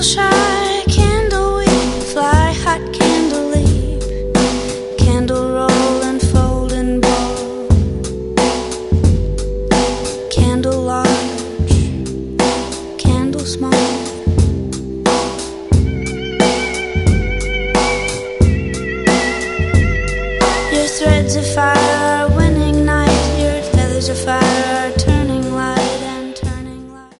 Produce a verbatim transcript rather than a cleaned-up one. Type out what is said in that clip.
shy, candle weep, fly hot, candle leap, candle roll and fold and ball, candle large, candle small. Your threads of fire